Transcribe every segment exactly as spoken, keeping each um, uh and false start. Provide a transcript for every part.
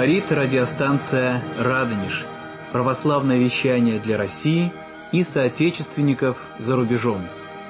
Говорит радиостанция «Радонеж». Православное вещание для России и соотечественников за рубежом.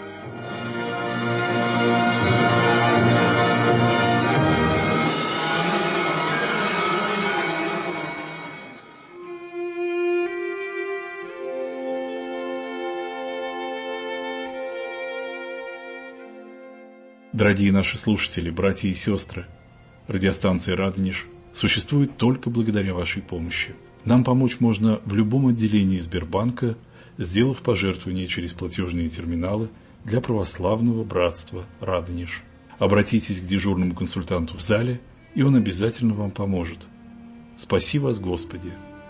Дорогие наши слушатели, братья и сестры, радиостанция «Радонеж» существует только благодаря вашей помощи. Нам помочь можно в любом отделении Сбербанка, сделав пожертвование через платежные терминалы для православного братства «Радонеж». Обратитесь к дежурному консультанту в зале, и он обязательно вам поможет. Спаси вас, Господи!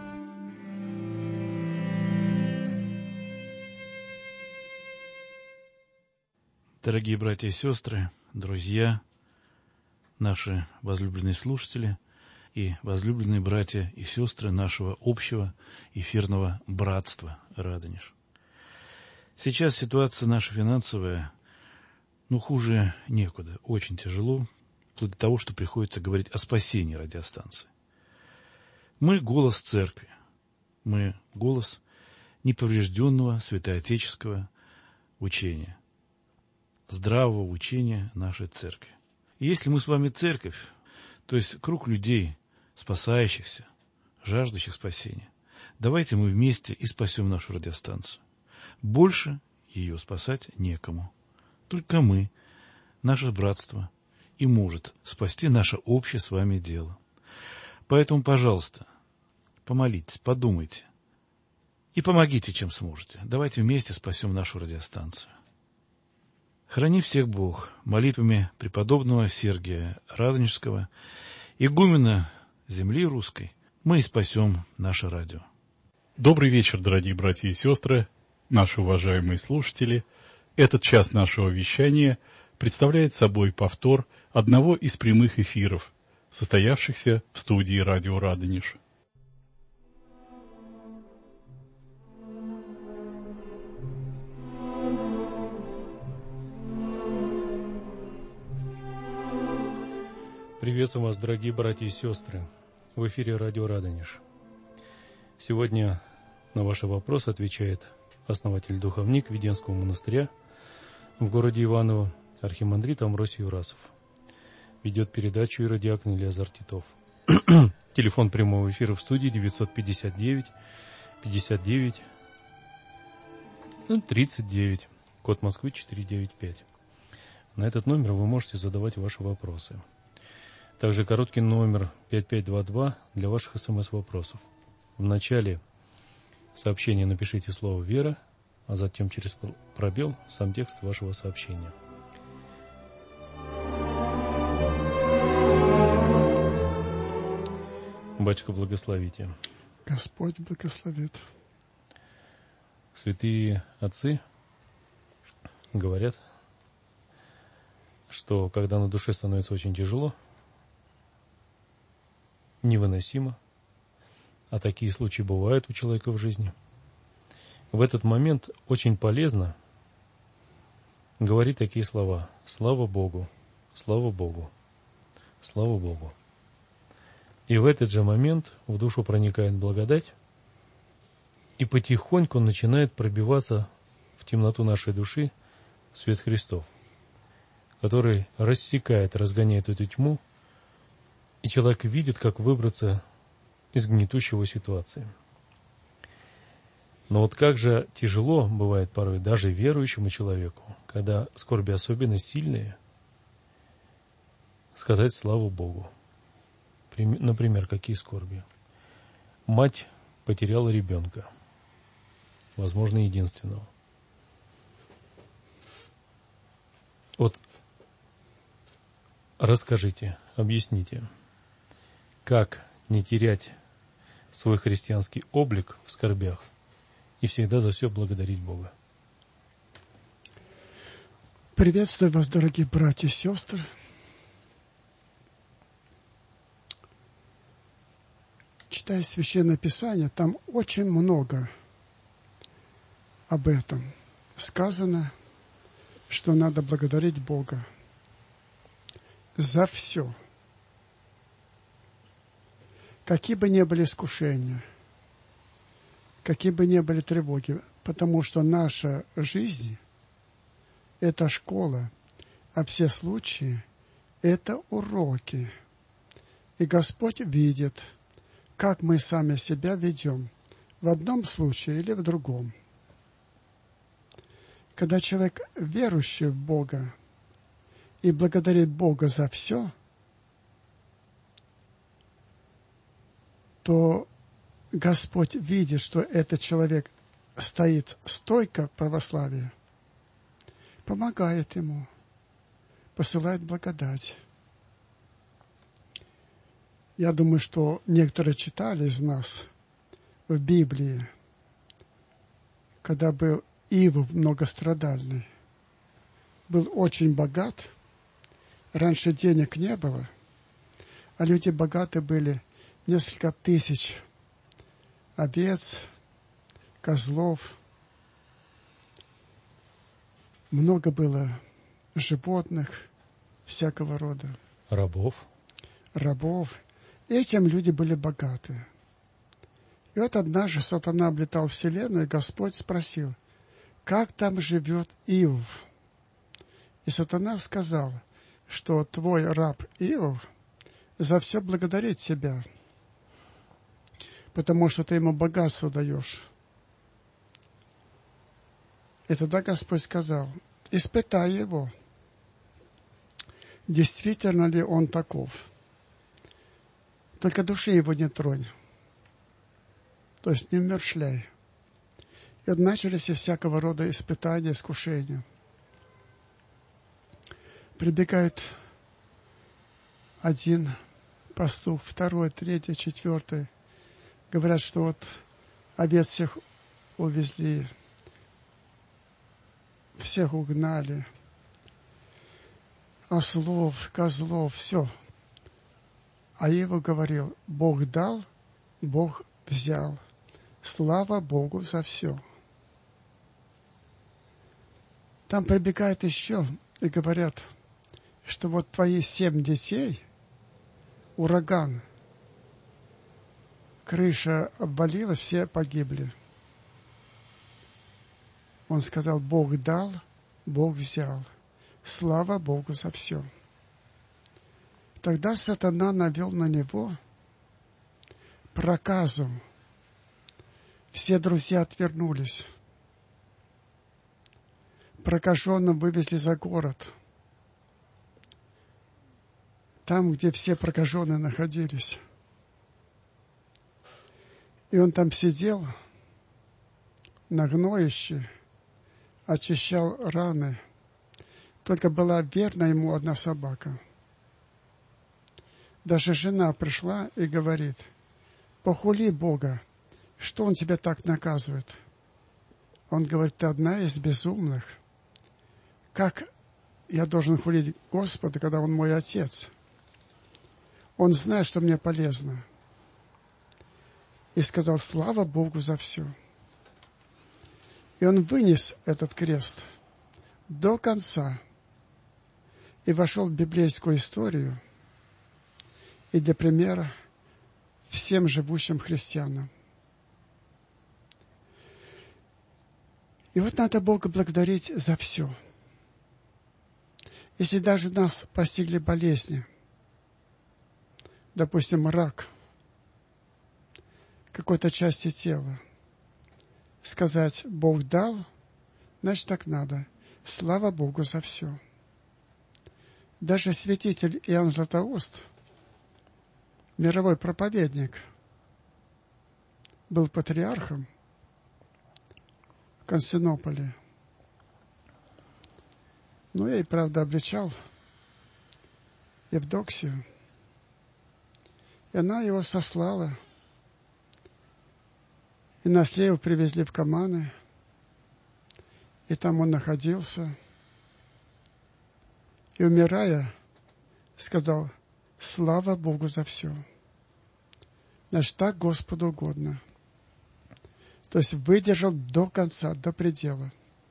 Дорогие братья и сестры, друзья, наши возлюбленные слушатели и возлюбленные братья и сестры нашего общего эфирного братства «Радонеж». Сейчас ситуация наша финансовая, ну, хуже некуда, очень тяжело, вплоть до того, что приходится говорить о спасении радиостанции. Мы голос церкви, мы голос неповрежденного святоотеческого учения, здравого учения нашей церкви. И если мы с вами церковь, то есть круг людей, спасающихся, жаждущих спасения, давайте мы вместе и спасем нашу радиостанцию. Больше ее спасать некому. Только мы, наше братство, и может спасти наше общее с вами дело. Поэтому, пожалуйста, помолитесь, подумайте и помогите, чем сможете. Давайте вместе спасем нашу радиостанцию. Храни всех Бог молитвами преподобного Сергия Радонежского, игумена земли русской, мы и спасем наше радио. Добрый вечер, дорогие братья и сестры, наши уважаемые слушатели. Этот час нашего вещания представляет собой повтор одного из прямых эфиров, состоявшихся в студии радио «Радонеж». Приветствую вас, дорогие братья и сестры, в эфире радио «Радонеж». Сегодня на ваши вопросы отвечает основатель-духовник Веденского монастыря в городе Иваново, архимандрит Амвросий Юрасов. Ведет передачу иродиакон Илиазар Титов. Телефон прямого эфира в студии девятьсот пятьдесят девять пятьдесят девять тридцать девять, код Москвы четыреста девяносто пять. На этот номер вы можете задавать ваши вопросы. Также короткий номер пять пять два два для ваших смс-вопросов. В начале сообщения напишите слово «Вера», а затем через пробел сам текст вашего сообщения. Батюшка, благословите. Господь благословит. Святые отцы говорят, что когда на душе становится очень тяжело, невыносимо, а такие случаи бывают у человека в жизни, в этот момент очень полезно говорить такие слова: «Слава Богу! Слава Богу! Слава Богу!» И в этот же момент в душу проникает благодать, и потихоньку начинает пробиваться в темноту нашей души свет Христов, который рассекает, разгоняет эту тьму, и человек видит, как выбраться из гнетущего ситуации. Но вот как же тяжело бывает порой даже верующему человеку, когда скорби особенно сильные, сказать славу Богу. Например, какие скорби? Мать потеряла ребенка, возможно, единственного. Вот расскажите, объясните, как не терять свой христианский облик в скорбях и всегда за все благодарить Бога. Приветствую вас, дорогие братья и сестры. Читая Священное Писание, там очень много об этом сказано, что надо благодарить Бога за все. какие бы ни были искушения, какие бы ни были тревоги, потому что наша жизнь – это школа, а все случаи – это уроки. И Господь видит, как мы сами себя ведем в одном случае или в другом. Когда человек верующий в Бога и благодарит Бога за все, то Господь видит, что этот человек стоит стойко в православии, помогает ему, посылает благодать. Я думаю, что некоторые читали из нас в Библии, когда был Иов многострадальный, был очень богат, раньше денег не было, а люди богаты были, несколько тысяч овец, козлов, много было животных всякого рода. Рабов. Рабов. Этим люди были богаты. И вот однажды сатана облетал вселенную, и Господь спросил, как там живет Иов? И сатана сказал, что твой раб Иов за все благодарит себя, потому что ты ему богатство даешь. И тогда Господь сказал, испытай его, действительно ли он таков. Только души его не тронь, то есть не умерщвляй. И начались и всякого рода испытания, искушения. Прибегает один пастух, второй, третий, четвертый. Говорят, что вот овец всех увезли, всех угнали, ослов, козлов, все. А Иов говорил, Бог дал, Бог взял. Слава Богу за все. Там прибегают еще и говорят, что вот твои семь детей, ураган, крыша обвалилась, все погибли. Он сказал, Бог дал, Бог взял. Слава Богу за все. Тогда сатана навел на него проказу. Все друзья отвернулись. Прокаженных вывезли за город. Там, где все прокаженные находились. И он там сидел на гноище, очищал раны. Только была верна ему одна собака. Даже жена пришла и говорит, похули Бога, что Он тебя так наказывает? Он говорит, ты одна из безумных. Как я должен хулить Господа, когда Он мой Отец? Он знает, что мне полезно. И сказал, слава Богу за все. И он вынес этот крест до конца и вошел в библейскую историю и для примера всем живущим христианам. И вот надо Бога благодарить за все. Если даже нас постигли болезни, допустим, рак какой-то части тела, сказать, Бог дал, значит, так надо. Слава Богу за все. Даже святитель Иоанн Златоуст, мировой проповедник, был патриархом в Константинополе. Ну, я и, правда, обличал Евдоксию. И она его сослала. И Наслеев привезли в Каманы. И там он находился. И, умирая, сказал, слава Богу за все. Значит, так Господу угодно. То есть выдержал до конца, до предела.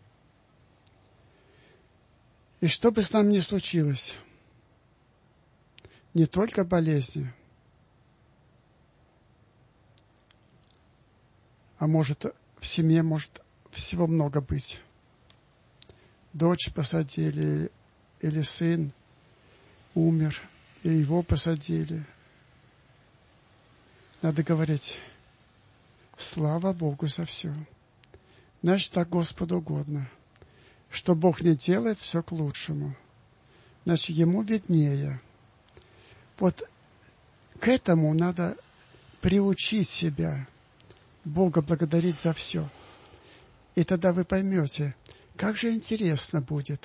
И что бы с нами ни случилось, не только болезни, а может в семье может всего много быть. Дочь посадили, или сын умер, и его посадили. Надо говорить, слава Богу за все. Значит, так Господу угодно. Что Бог не делает, все к лучшему. Значит, Ему виднее. Вот к этому надо приучить себя, Бога благодарить за все. И тогда вы поймете, как же интересно будет.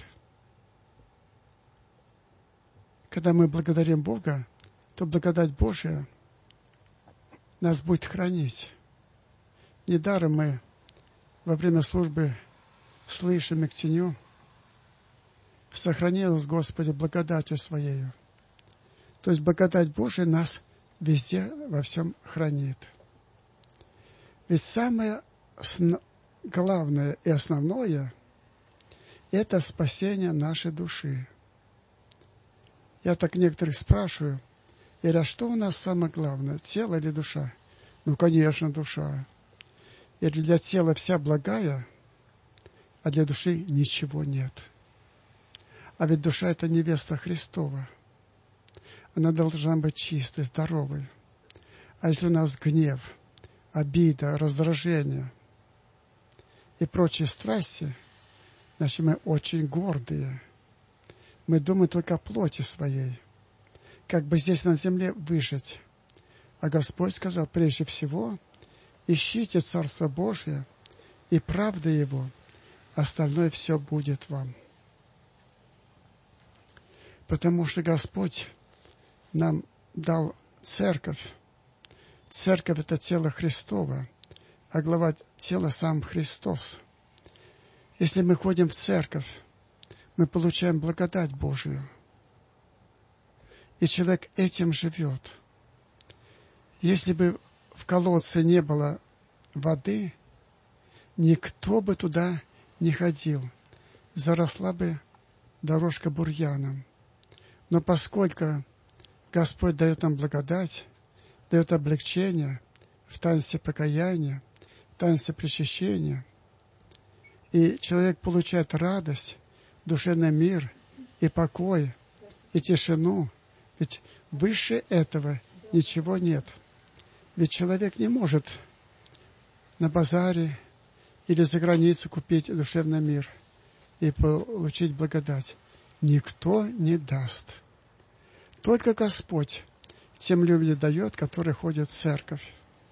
Когда мы благодарим Бога, то благодать Божия нас будет хранить. Недаром мы во время службы слышим и к теню: сохрани нас, Господи, благодатью Своею. То есть благодать Божия нас везде, во всем хранит. Ведь самое главное и основное – это спасение нашей души. Я так некоторых спрашиваю, Ира, что у нас самое главное, тело или душа? Ну, конечно, душа. И для тела вся благая, а для души ничего нет. А ведь душа – это невеста Христова. Она должна быть чистой, здоровой. А если у нас гнев, обида, раздражение и прочие страсти, значит, мы очень гордые. Мы думаем только о плоти своей, как бы здесь на земле выжить. А Господь сказал, прежде всего, ищите Царство Божие и правды Его, остальное все будет вам. Потому что Господь нам дал церковь. Церковь – это тело Христово, а глава тела сам Христос. Если мы ходим в церковь, мы получаем благодать Божию. И человек этим живет. Если бы в колодце не было воды, никто бы туда не ходил. Заросла бы дорожка бурьяном. Но поскольку Господь дает нам благодать, дает облегчение в таинстве покаяния, в таинстве причащения, и человек получает радость, душевный мир и покой, и тишину, ведь выше этого ничего нет. Ведь человек не может на базаре или за границу купить душевный мир и получить благодать. Никто не даст. Только Господь тем людям дает, которые ходят в церковь.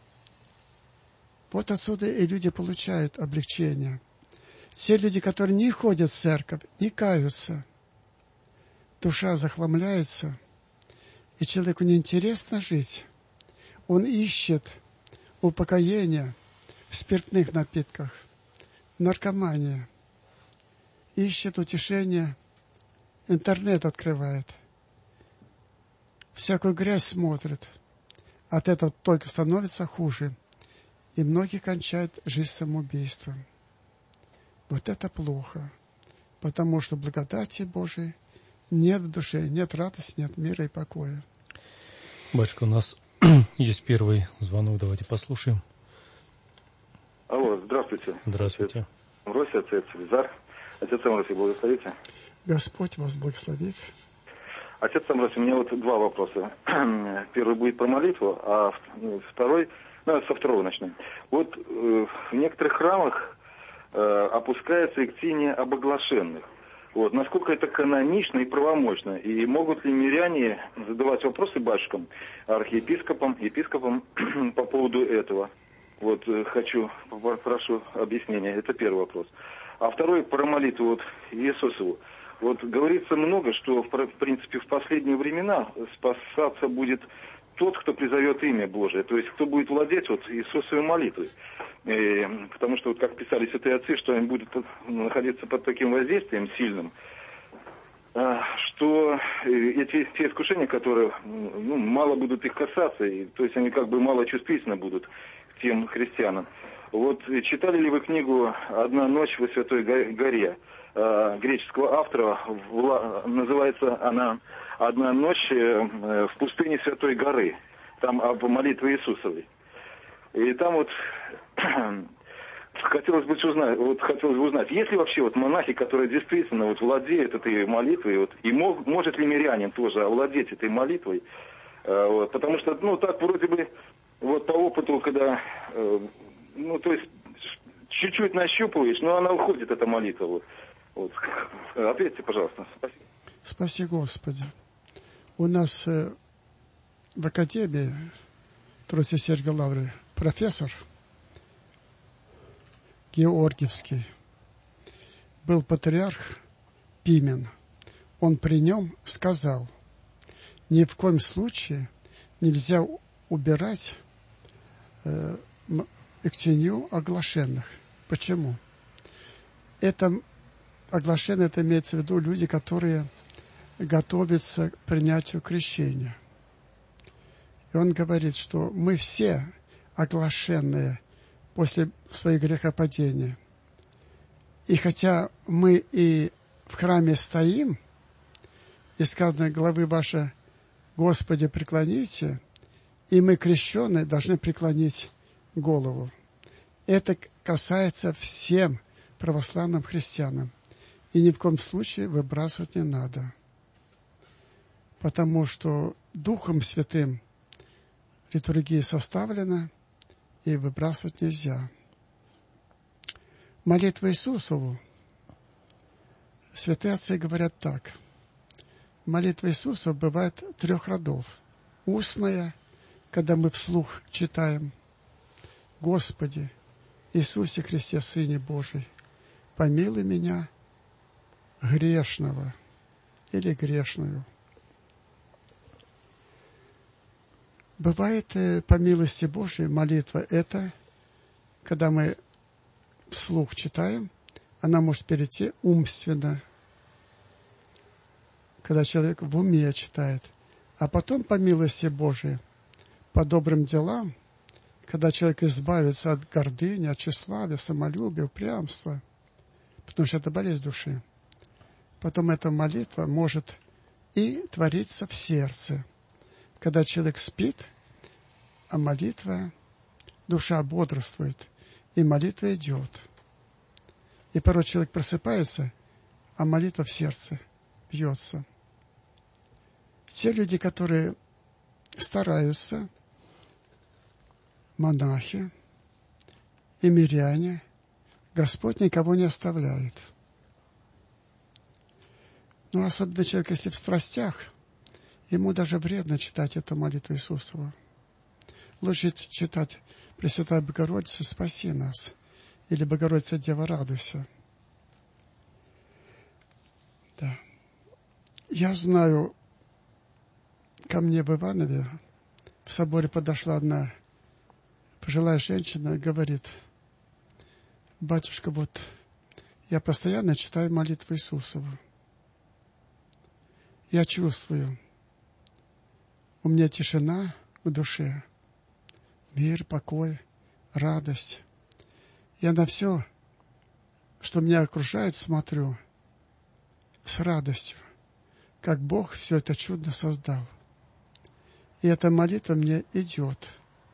Вот отсюда и люди получают облегчение. Те люди, которые не ходят в церковь, не каются. Душа захламляется, и человеку неинтересно жить. Он ищет упокоения в спиртных напитках, в наркомании. Ищет утешение, интернет открывает. Всякую грязь смотрит. От этого только становится хуже. И многие кончают жизнь самоубийством. Вот это плохо. Потому что благодати Божией нет в душе, нет радости, нет мира и покоя. Батюшка, у нас есть первый звонок, давайте послушаем. Алло, здравствуйте. Здравствуйте. Амвросий, отец Елизар. Отец Амвросий, благословите. Господь вас благословит. Отец Амвросий, у меня вот два вопроса. Первый будет про молитву, а второй, ну, со второго начну. Вот э, в некоторых храмах э, опускается иктиния об оглашенных. Вот, насколько это канонично и правомочно? И могут ли миряне задавать вопросы батюшкам, архиепископам, епископам по поводу этого? Вот, хочу, прошу объяснения. Это первый вопрос. А второй про молитву вот, Иисусову. Вот говорится много, что, в принципе, в последние времена спасаться будет тот, кто призовет имя Божие. То есть, кто будет владеть вот Иисусовой молитвой. И, потому что, вот, как писали святые отцы, что они будут находиться под таким воздействием сильным, что эти те искушения, которые ну, мало будут их касаться, и, то есть они как бы мало чувствительны будут к тем христианам. Вот читали ли вы книгу «Одна ночь во Святой горе» греческого автора? Называется она «Одна ночь в пустыне Святой горы». Там об молитве Иисусовой. И там вот хотелось бы узнать, вот хотелось бы узнать, есть ли вообще вот монахи, которые действительно вот владеют этой молитвой, вот, и мог, может ли мирянин тоже овладеть этой молитвой, э, вот, потому что, ну, так вроде бы, вот по опыту, когда, э, ну, то есть, чуть-чуть нащупываешь, но она уходит, эта молитва, вот. Вот. Ответьте, пожалуйста. Спасибо. Спаси Господи. У нас э, в Академии Троицы Сергия Лавры профессор Георгиевский был патриарх Пимен. Он при нем сказал, ни в коем случае нельзя убирать э, иксенью оглашенных. Почему? Это оглашенные, это имеется в виду люди, которые готовятся к принятию крещения. И он говорит, что мы все оглашенные после своих грехопадения. И хотя мы и в храме стоим, и сказано, главы ваши, Господи, преклоните, и мы, крещенные, должны преклонить голову. Это касается всем православным христианам. И ни в коем случае выбрасывать не надо. Потому что Духом Святым литургия составлена, и выбрасывать нельзя. Молитва Иисусову. Святые отцы говорят так. Молитва Иисуса бывает трех родов. Устная, когда мы вслух читаем. Господи, Иисусе Христе, Сыне Божий, помилуй меня, грешного или грешную. Бывает, по милости Божией, молитва это, когда мы вслух читаем, она может перейти умственно, когда человек в уме читает. А потом, по милости Божией, по добрым делам, когда человек избавится от гордыни, от тщеславия, самолюбия, упрямства, потому что это болезнь души. Потом эта молитва может и твориться в сердце. Когда человек спит, а молитва, душа бодрствует, и молитва идет. И порой человек просыпается, а молитва в сердце бьется. Те люди, которые стараются, монахи и миряне, Господь никого не оставляет. Но особенно человек, если в страстях, ему даже вредно читать эту молитву Иисусову. Лучше читать «Пресвятая Богородица, спаси нас» или «Богородица, Дева, радуйся». Да. Я знаю, ко мне в Иванове в соборе подошла одна пожилая женщина и говорит: «Батюшка, вот я постоянно читаю молитву Иисусову. Я чувствую, у меня тишина в душе, мир, покой, радость. Я на все, что меня окружает, смотрю с радостью, как Бог все это чудно создал. И эта молитва мне идет.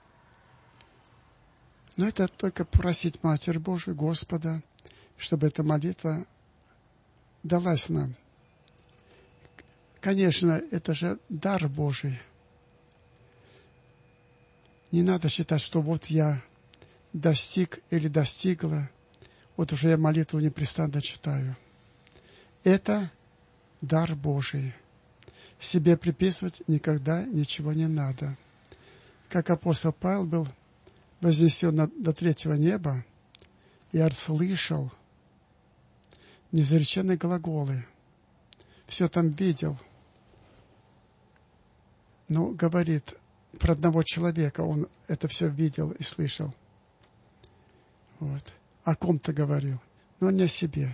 Но это только просить Матерь Божию, Господа, чтобы эта молитва далась нам. Конечно, это же дар Божий. Не надо считать, что вот я достиг или достигла, вот уже я молитву непрестанно читаю. Это дар Божий. Себе приписывать никогда ничего не надо. Как апостол Павел был вознесен до третьего неба, я слышал неизреченные глаголы, все там видел. Ну, говорит про одного человека, он это все видел и слышал. Вот. О ком-то говорил, но не о себе.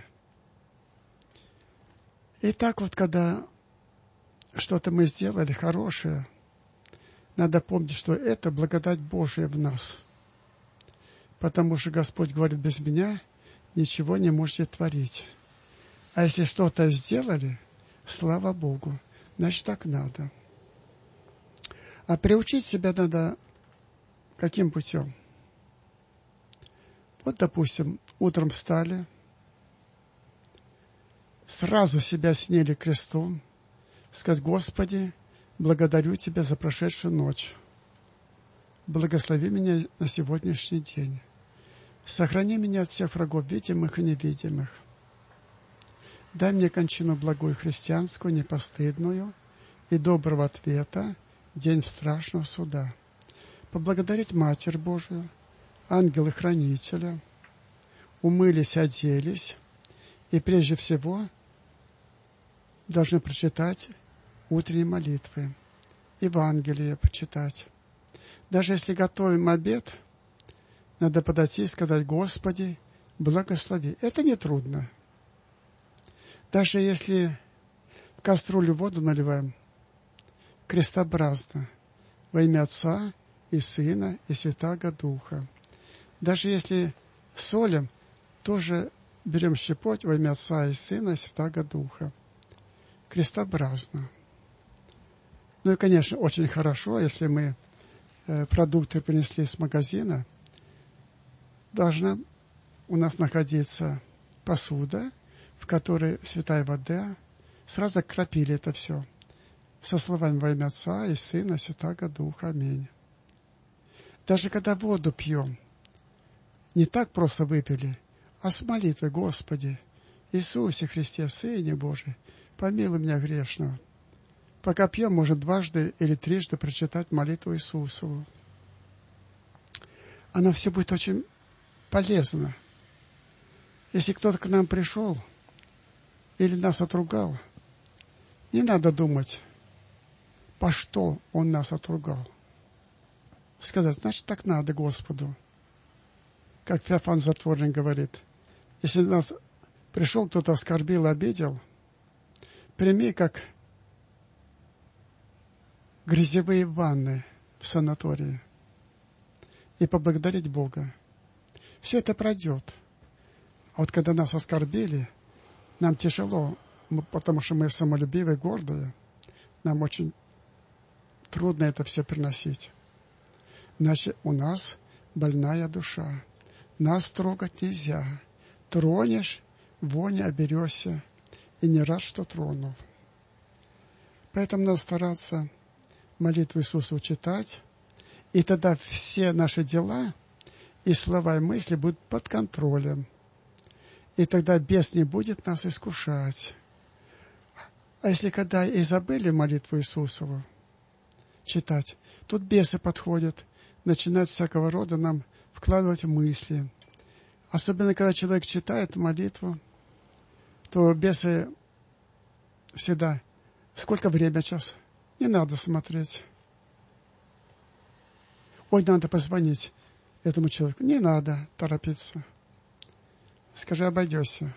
И так вот, когда что-то мы сделали хорошее, надо помнить, что это благодать Божия в нас. Потому что Господь говорит, без меня ничего не можете творить. А если что-то сделали, слава Богу, значит, так надо. А приучить себя надо каким путем? Вот, допустим, утром встали, сразу себя сняли крестом, сказать: Господи, благодарю Тебя за прошедшую ночь. Благослови меня на сегодняшний день. Сохрани меня от всех врагов, видимых и невидимых. Дай мне кончину благую христианскую, непостыдную и доброго ответа в день страшного суда. Поблагодарить Матерь Божию, ангела-хранителя, умылись, оделись, и прежде всего должны прочитать утренние молитвы, Евангелие почитать. Даже если готовим обед, надо подойти и сказать: Господи, благослови. Это не трудно. Даже если в кастрюлю воду наливаем крестообразно, во имя Отца и Сына и Святаго Духа. Даже если солим, тоже берем щепоть во имя Отца и Сына и Святаго Духа. Крестообразно. Ну и, конечно, очень хорошо, если мы э, продукты принесли с магазина, должна у нас находиться посуда, в которой святая вода. Сразу окропили это все со словами во имя Отца и Сына и Святаго Духа. Аминь. Даже когда воду пьем, не так просто выпили, а с молитвой: Господи, Иисусе Христе, Сыне Божий, помилуй меня грешного. Пока пьем, может дважды или трижды прочитать молитву Иисусову. Она все будет очень полезна. Если кто-то к нам пришел или нас отругал, не надо думать, по что он нас отругал. Сказать: значит, так надо Господу. Как Феофан Затворник говорит: если нас пришел кто-то, оскорбил, обидел, прими как грязевые ванны в санатории и поблагодарить Бога. Все это пройдет. А вот когда нас оскорбили, нам тяжело, потому что мы самолюбивые, гордые. Нам очень трудно это все переносить. Значит, у нас больная душа. Нас трогать нельзя. Тронешь, вони оберешься, и не рад, что тронул. Поэтому надо стараться молитву Иисусу читать, и тогда все наши дела и слова, и мысли будут под контролем. И тогда бес не будет нас искушать. А если когда и забыли молитву Иисусову читать, тут бесы подходят, начинают всякого рода нам вкладывать мысли. Особенно, когда человек читает молитву, то бесы всегда: сколько время сейчас? Не надо смотреть. Ой, надо позвонить этому человеку. Не надо торопиться. Скажи: обойдешься.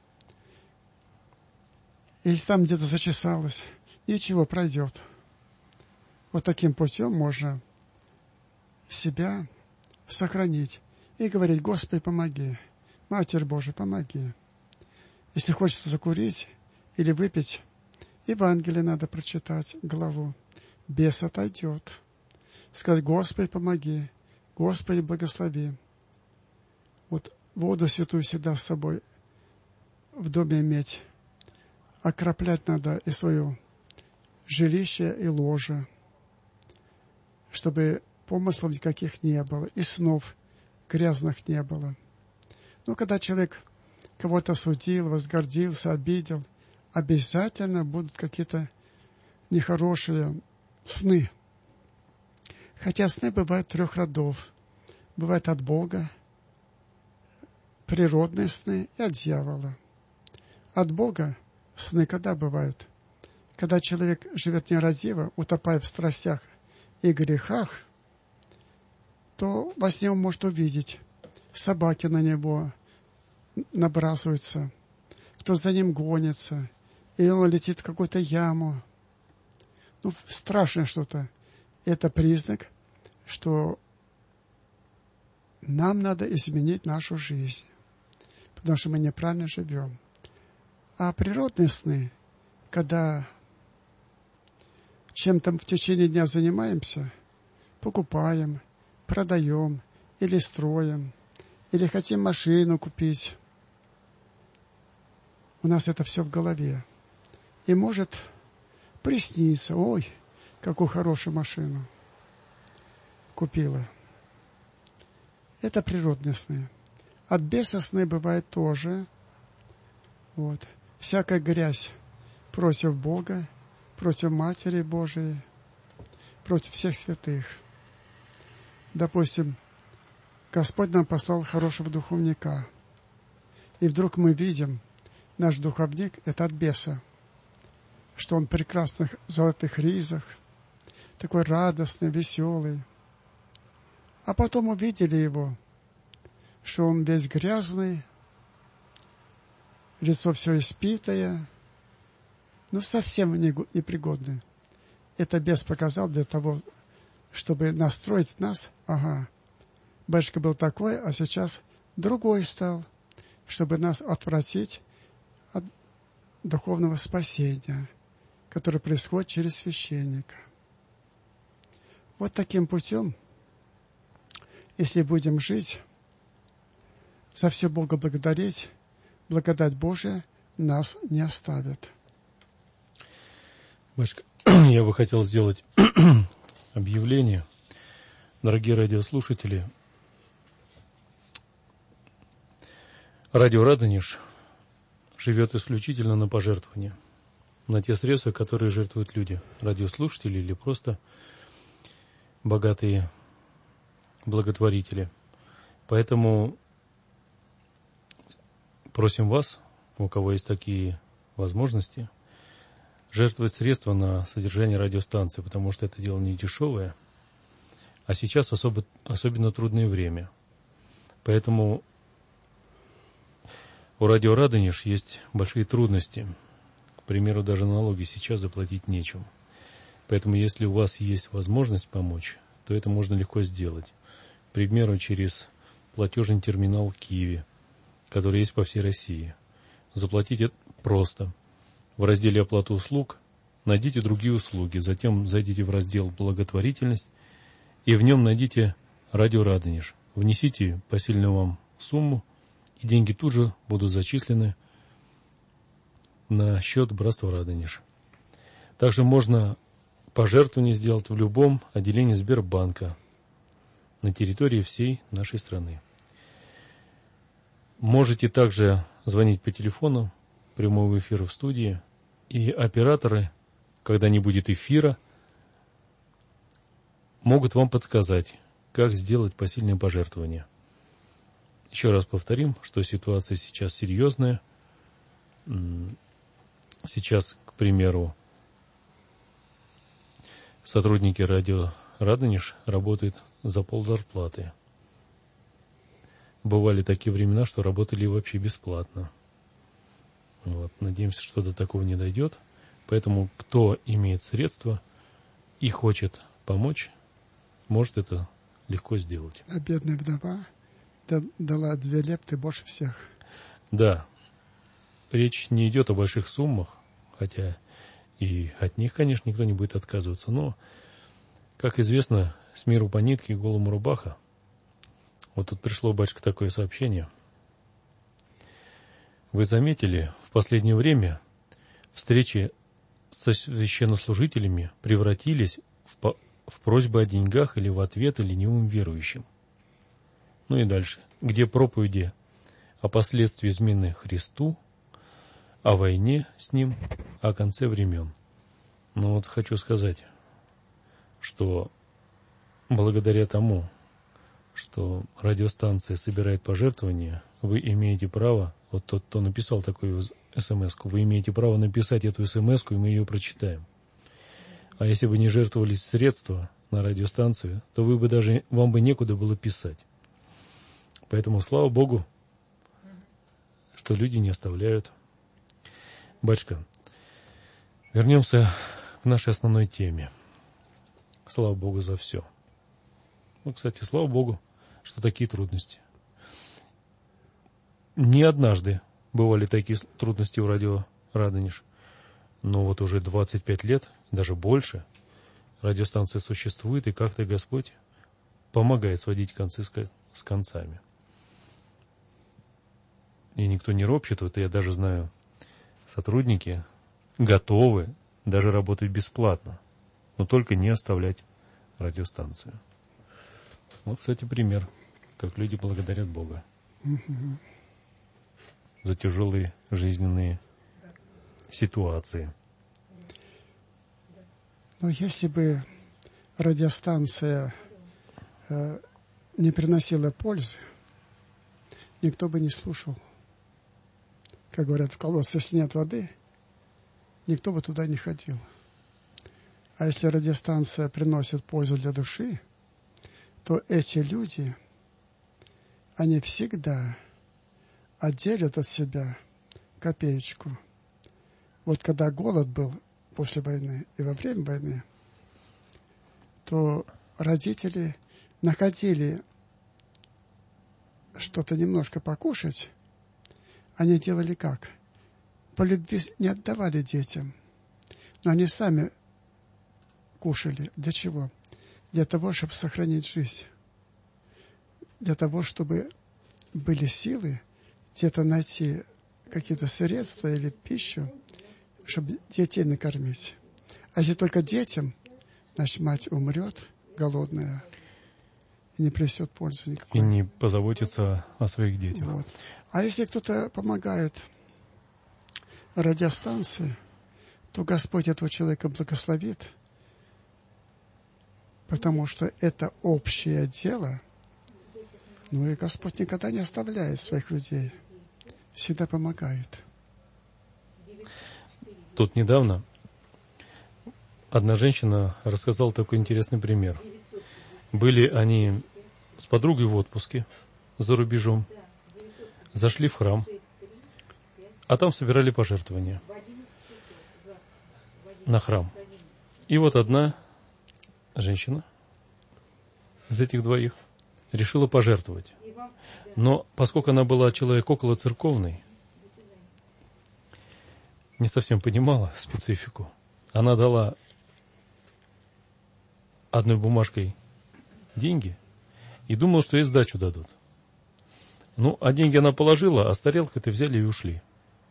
Если там где-то зачесалось, ничего, пройдет. Вот таким путем можно себя сохранить и говорить: Господи, помоги. Матерь Божия, помоги. Если хочется закурить или выпить, Евангелие надо прочитать, главу. Бес отойдет. Сказать: Господи, помоги. Господи, благослови. Вот воду святую всегда с собой в доме иметь. Окроплять надо и свое жилище, и ложе, чтобы помыслов никаких не было, и снов грязных не было. Но когда человек кого-то судил, возгордился, обидел, обязательно будут какие-то нехорошие сны. Хотя сны бывают трех родов. Бывает от Бога, природные сны, и от дьявола. От Бога сны когда бывают? Когда человек живет нерадиво, утопая в страстях и грехах, то во сне он может увидеть: собаки на него набрасываются, кто за ним гонится, или он летит в какую-то яму. Ну, страшное что-то. Это признак, что нам надо изменить нашу жизнь, потому что мы неправильно живем. А природные сны, когда чем-то в течение дня занимаемся, покупаем, продаем или строим, или хотим машину купить. У нас это все в голове. И может присниться: ой, какую хорошую машину купила. Это природные сны. От беса сны бывает тоже. Вот. Всякая грязь против Бога, против Матери Божией, против всех святых. Допустим, Господь нам послал хорошего духовника. И вдруг мы видим, наш духовник – это от беса, что он в прекрасных золотых ризах, такой радостный, веселый. А потом увидели его, что он весь грязный, лицо все испитое, ну совсем непригодный. Это бес показал для того, чтобы настроить нас. Ага, батюшка был такой, а сейчас другой стал, чтобы нас отвратить от духовного спасения, которое происходит через священника. Вот таким путем, если будем жить, за все Бога благодарить, благодать Божия нас не оставит. Батюшка, я бы хотел сделать объявление. Дорогие радиослушатели, радио Радонеж живет исключительно на пожертвования, на те средства, которые жертвуют люди, радиослушатели или просто богатые благотворители. Поэтому просим вас, у кого есть такие возможности, жертвовать средства на содержание радиостанции, потому что это дело не дешевое, а сейчас особо, особенно трудное время. Поэтому у радио Радонеж есть большие трудности. К примеру, даже налоги сейчас заплатить нечем. Поэтому если у вас есть возможность помочь, то это можно легко сделать. К примеру, через платежный терминал в Киеве, который есть по всей России. Заплатить это просто. В разделе «Оплата услуг» найдите другие услуги, затем зайдите в раздел «Благотворительность» и в нем найдите «Радио Радонеж». Внесите посильную вам сумму, и деньги тут же будут зачислены на счет Братства Радонеж. Также можно пожертвование сделать в любом отделении Сбербанка на территории всей нашей страны. Можете также звонить по телефону прямого эфира в студии, и операторы, когда не будет эфира, могут вам подсказать, как сделать посильное пожертвование. Еще раз повторим, что ситуация сейчас серьезная. Сейчас, к примеру, сотрудники радио Радонеж работают за ползарплаты. Бывали такие времена, что работали вообще бесплатно. Вот. Надеемся, что до такого не дойдет. Поэтому, кто имеет средства и хочет помочь, может это легко сделать. А бедная вдова дала две лепты больше всех. Да. Речь не идет о больших суммах, хотя и от них, конечно, никто не будет отказываться. Но, как известно, с миру по нитке, голому рубаха. Вот тут пришло, батюшка, такое сообщение. Вы заметили, в последнее время встречи со священнослужителями превратились в, по- в просьбы о деньгах или в ответы ленивым верующим. Ну и дальше. Где проповеди о последствии измены Христу, о войне с Ним, о конце времен. Но вот хочу сказать, что благодаря тому, что радиостанция собирает пожертвования, вы имеете право, вот тот, кто написал такую смс-ку, вы имеете право написать эту смс-ку, и мы ее прочитаем. А если бы не жертвовались средства на радиостанцию, то вы бы даже, вам бы некуда было писать. Поэтому слава Богу, что люди не оставляют. Батюшка, вернемся к нашей основной теме. Слава Богу за все. Ну, кстати, слава Богу, что такие трудности. Не однажды бывали такие трудности у радио Радонеж, но вот уже двадцать пять лет, даже больше, радиостанция существует, и как-то Господь помогает сводить концы с концами. и никто не ропщет, вот я даже знаю, сотрудники готовы даже работать бесплатно, но только не оставлять радиостанцию. Вот, кстати, пример, как люди благодарят Бога Мгм. за тяжелые жизненные ситуации. Но если бы радиостанция э, не приносила пользы, никто бы не слушал. Как говорят, в колодце, если нет воды, никто бы туда не ходил. А если радиостанция приносит пользу для души, то эти люди, они всегда отделят от себя копеечку. Вот когда голод был после войны и во время войны, то родители находили что-то немножко покушать. Они делали как? По любви не отдавали детям, но они сами кушали. Для чего? Для того, чтобы сохранить жизнь. Для того, чтобы были силы где-то найти какие-то средства или пищу, чтобы детей накормить. А если только детям, значит, мать умрет голодная и не принесет пользы никакой. И не позаботиться о своих детях. Вот. А если кто-то помогает радиостанции, то Господь этого человека благословит, потому что это общее дело. Ну и Господь никогда не оставляет своих людей, всегда помогает. Тут недавно одна женщина рассказала такой интересный пример. Были они с подругой в отпуске за рубежом, зашли в храм, а там собирали пожертвования на храм. И вот одна женщина из этих двоих решила пожертвовать. Но поскольку она была человек около церковный, не совсем понимала специфику, она дала одной бумажкой деньги и думала, что ей сдачу дадут. Ну, а деньги она положила, а с тарелкой-то взяли и ушли.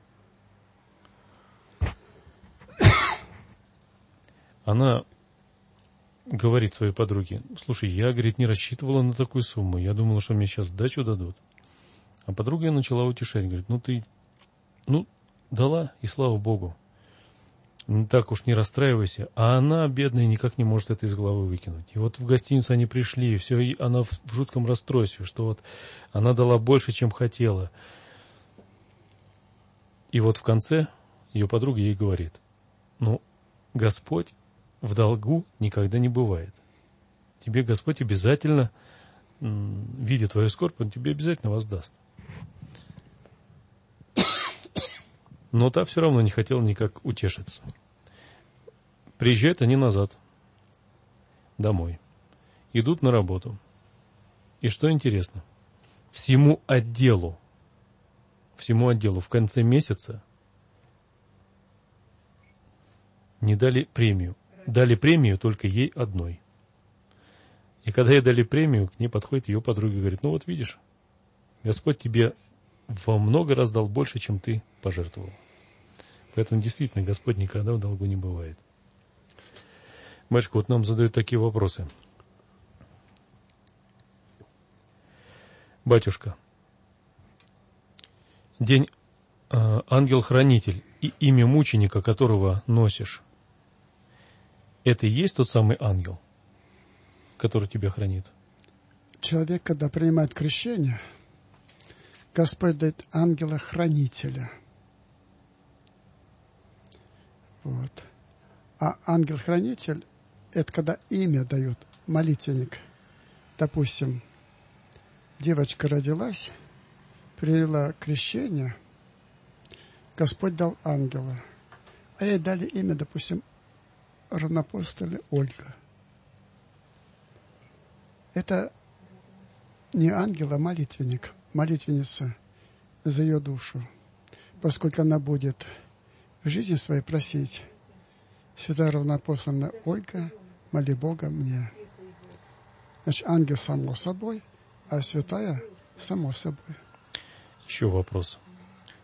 Она говорит своей подруге: слушай, я, говорит, не рассчитывала на такую сумму, я думала, что мне сейчас сдачу дадут. А подруга ее начала утешать, говорит: ну ты, ну, дала, и слава Богу. Ну, так уж не расстраивайся. А она, бедная, никак не может это из головы выкинуть. И вот в гостиницу они пришли, и все, и она в жутком расстройстве, что вот она дала больше, чем хотела. И вот в конце ее подруга ей говорит: ну, Господь в долгу никогда не бывает. Тебе Господь обязательно, видя твою скорбь, Он тебе обязательно воздаст. Но та все равно не хотела никак утешиться. Приезжают они назад, домой. Идут на работу. И что интересно, всему отделу, всему отделу в конце месяца не дали премию. Дали премию только ей одной. И когда ей дали премию, к ней подходит ее подруга и говорит: ну вот видишь, Господь тебе во много раз дал больше, чем ты пожертвовал. Поэтому действительно Господь никогда в долгу не бывает. Батюшка, вот нам задают такие вопросы. Батюшка, день э, ангел-хранитель и имя мученика, которого носишь, это и есть тот самый ангел, который тебя хранит? Человек, когда принимает крещение, Господь дает ангела-хранителя. Вот. А ангел-хранитель – это когда имя дают, молитвенник. Допустим, девочка родилась, приняла крещение, Господь дал ангела, а ей дали имя, допустим, равноапостольная Ольга. Это не ангел, а молитвенник, молитвенница за ее душу, поскольку она будет в жизни своей просить: святая равноапостольная Ольга, моли Бога мне. Значит, ангел само собой, а святая само собой. Еще вопрос.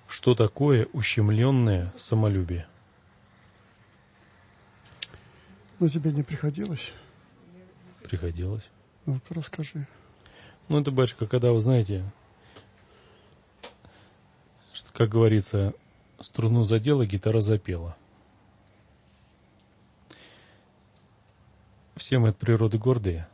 Что такое ущемленное самолюбие? Но тебе не приходилось? Приходилось. Ну-ка, расскажи. Ну, это, батюшка, когда, вы знаете, что, как говорится, струну задела, гитара запела. Все мы от природы гордые,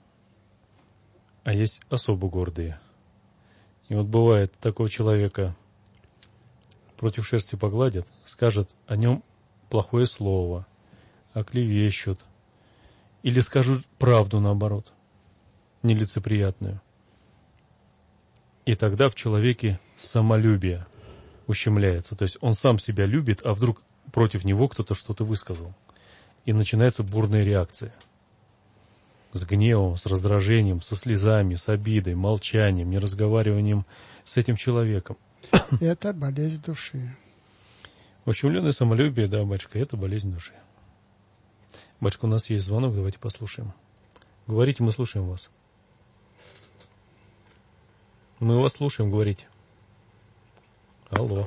а есть особо гордые. И вот бывает, такого человека против шерсти погладят, скажут о нем плохое слово, оклевещут, или скажут правду наоборот, нелицеприятную. И тогда в человеке самолюбие ущемляется. То есть он сам себя любит, а вдруг против него кто-то что-то высказал. И начинается бурная реакция. С гневом, с раздражением, со слезами, с обидой, молчанием, неразговариванием с этим человеком. Это болезнь души. Ущемленное самолюбие, да, батюшка, это болезнь души. Батюшка, у нас есть звонок, давайте послушаем. Говорите, мы слушаем вас. Мы вас слушаем, говорите. Алло.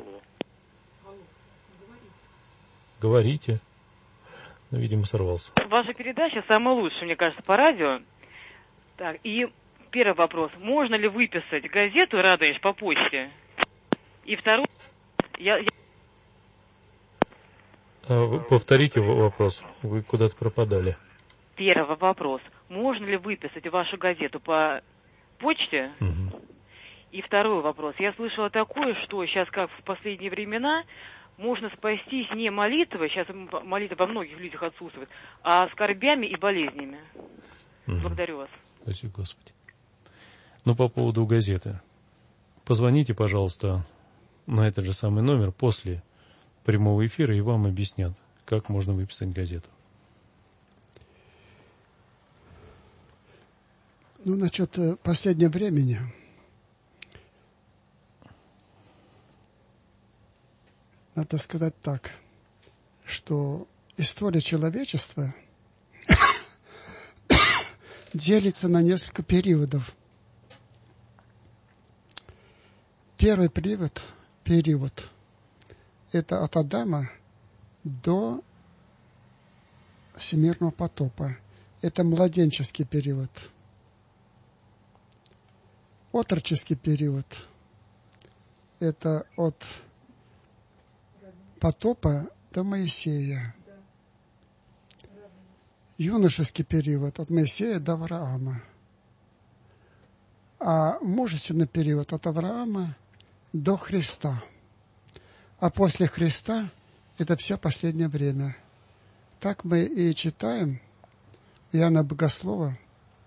Говорите. Ну, видимо, сорвался. Ваша передача самая лучшая, мне кажется, по радио. Так, и первый вопрос. Можно ли выписать газету «Радонеж» по почте? И второй... Я, я... А, вы повторите вопрос. Вы куда-то пропадали. Первый вопрос. Можно ли выписать вашу газету по почте? Угу. И второй вопрос. Я слышала такое, что сейчас, как в последние времена, можно спастись не молитвой, сейчас молитва во многих людях отсутствует, а скорбями и болезнями. Угу. Благодарю вас. Спасибо, Господи. Ну, по поводу газеты. Позвоните, пожалуйста, на этот же самый номер после прямого эфира, и вам объяснят, как можно выписать газету. Ну, насчет последнего времени. Надо сказать так, что история человечества делится на несколько периодов. Первый период, период – это от Адама до всемирного потопа. Это младенческий период. Отроческий период – это от потопа до Моисея. Юношеский период от Моисея до Авраама. А мужественный период от Авраама до Христа. А после Христа это все последнее время. Так мы и читаем Иоанна Богослова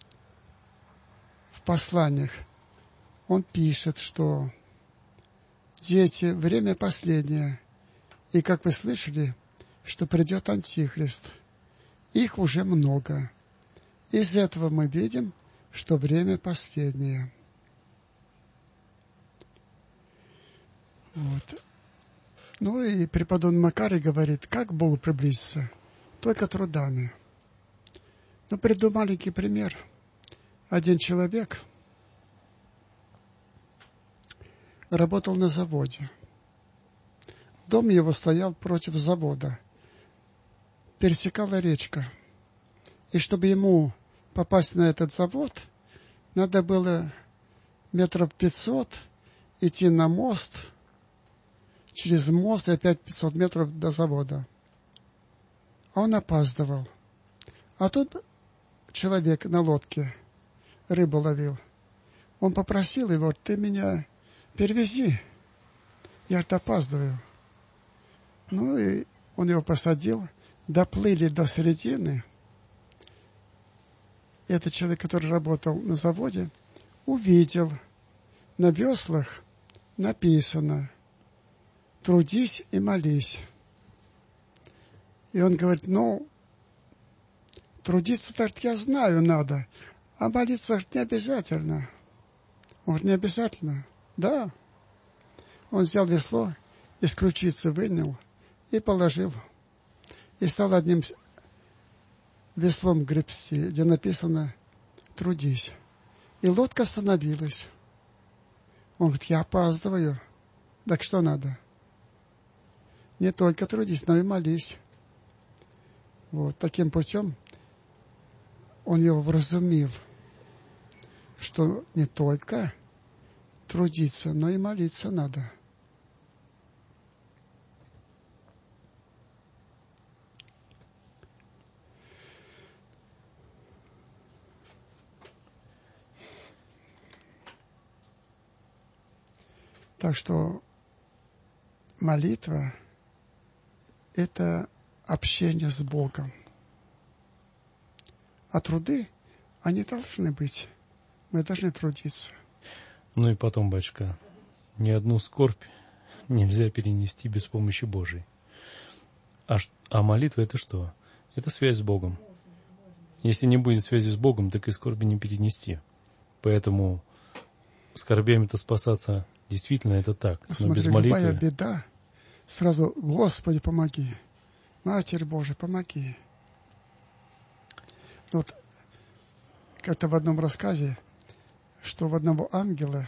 в посланиях. Он пишет, что дети, время последнее. И как вы слышали, что придет Антихрист. Их уже много. Из этого мы видим, что время последнее. Вот. Ну и преподобный Макарий говорит, как к Богу приблизиться? Только трудами. Ну, приду маленький пример. Один человек работал на заводе. Дом его стоял против завода. Пересекала речка. И чтобы ему попасть на этот завод, надо было метров пятьсот идти на мост, через мост и опять пятьсот метров до завода. А он опаздывал. А тут человек на лодке рыбу ловил. Он попросил его, ты меня перевези, я же опаздываю. Ну и он его посадил, доплыли до середины. И этот человек, который работал на заводе, увидел, на веслах написано «Трудись и молись». И он говорит, ну, трудиться так я знаю надо, а молиться не обязательно. Он говорит, не обязательно. Да. Он взял весло, из ключицы вынял и положил. И стал одним веслом гребсти, где написано «Трудись». И лодка остановилась. Он говорит, я опаздываю. Так что надо? Не только трудись, но и молись. Вот таким путем он его вразумил, что не только трудиться, но и молиться надо. Так что молитва – это общение с Богом. А труды, они должны быть. Мы должны трудиться. Ну и потом, батюшка, ни одну скорбь нельзя перенести без помощи Божией. А, а молитва – это что? Это связь с Богом. Если не будет связи с Богом, так и скорби не перенести. Поэтому скорбями-то спасаться действительно это так. Но Смотри, без молитвы... любая беда, сразу «Господи, помоги! Матерь Божия, помоги!» Вот как-то в одном рассказе, что в одного ангела,